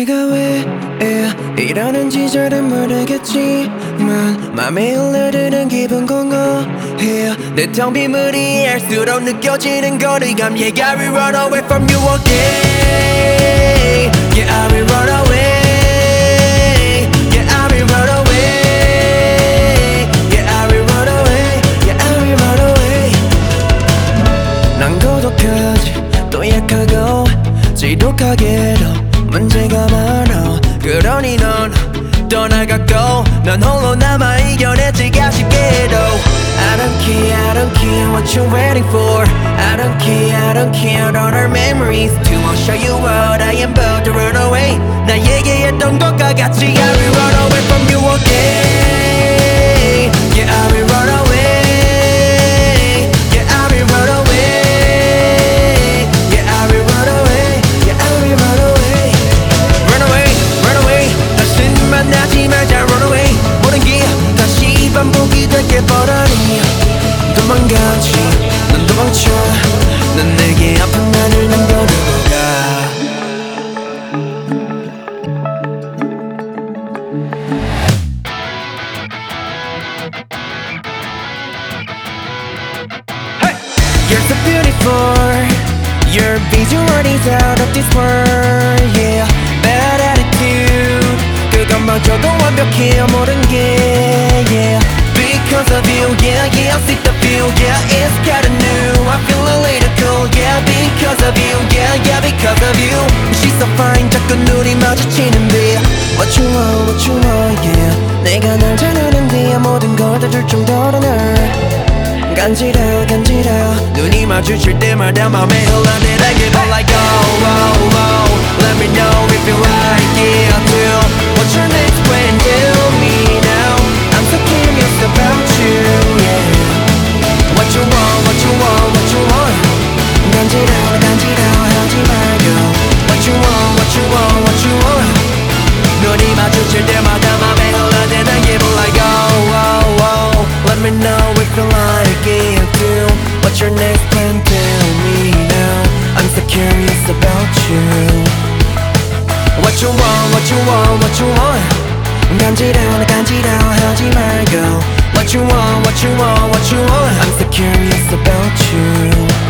내가 왜 이러는지 잘은 모르겠지만 맘에 흘러드는 기분 공허해 내 텅 빈 무리할수록 느껴지는 거리감 Yeah, I will run away from you again Yeah, I will run away Yeah, I will run away Yeah, I will run away Yeah, I will run away 난 고독하지 또 약하고 지독하게도 문제가 많아 그러니 넌 떠나갔고 난 홀로 남아 이겨냈지 아쉽게도 I don't care what you're waiting for I don't care all our memories To I'll show you what I am about to run away 나 얘기했던 것과 같이 I will run away from you again Yeah, I will run away Yeah, I will run away Yeah, I will run away Yeah, I will run away Run away, run away 다신 만나지 말자 run away 모든 게 다시 반복이 될게 뻔하니 도망가지 넌 도망쳐 넌 내게 아픈 나를 남겨두고 가 You're so beautiful Your visual is out of this world Yeah, bad attitude 그것마저도 완벽해 모든 게 Yeah, because of you Yeah, yeah, I see the view Yeah, it's kinda new I feel a little cool Yeah, because of you Yeah, yeah, because of you She's so fine 자꾸 눈이 마주치는데 What you want, yeah 내가 널 잘 아는데 모든 걸 다 줄 정도로 널 간지러워 눈이 마주칠 때마다 맘에 흘러내리게 But like oh, oh, oh Let me know if you like it too What's your next plan? Tell me now I'm so curious about you, yeah What you want, what you want, what you want 간지러워 하지 말고 What you want, what you want, what you want 눈이 마주칠 때마다 맘에 흘러내리는 기분 Like oh, oh, oh Let me know if you like it too What's your next plan? Tell me now I'm so curious about you What you want, what you want, what you want 간지러워 하지 말고 What you want, what you want, what you want I'm so curious about you